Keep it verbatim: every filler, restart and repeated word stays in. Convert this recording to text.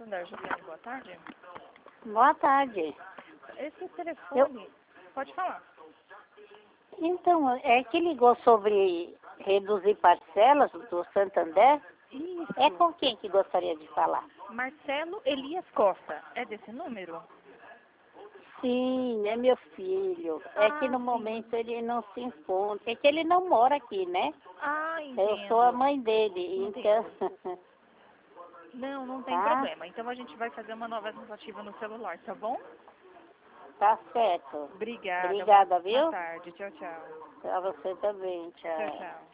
Santander, Juliane, boa tarde. Boa tarde. Esse telefone, pode falar. Então, é que ligou sobre reduzir parcelas do Santander? Isso. É com quem que gostaria de falar? Marcelo Elias Costa, é desse número? Sim, é meu filho. Ah, é que no sim. momento ele não se encontra. É que ele não mora aqui, né? Ah, entendo. Eu sou a mãe dele, então... Não, não tem Tá? problema. Então a gente vai fazer uma nova tentativa no celular, tá bom? Tá certo. Obrigada. Obrigada, Boa viu? tarde. Tchau, tchau. Pra você também, Tchau, tchau. tchau.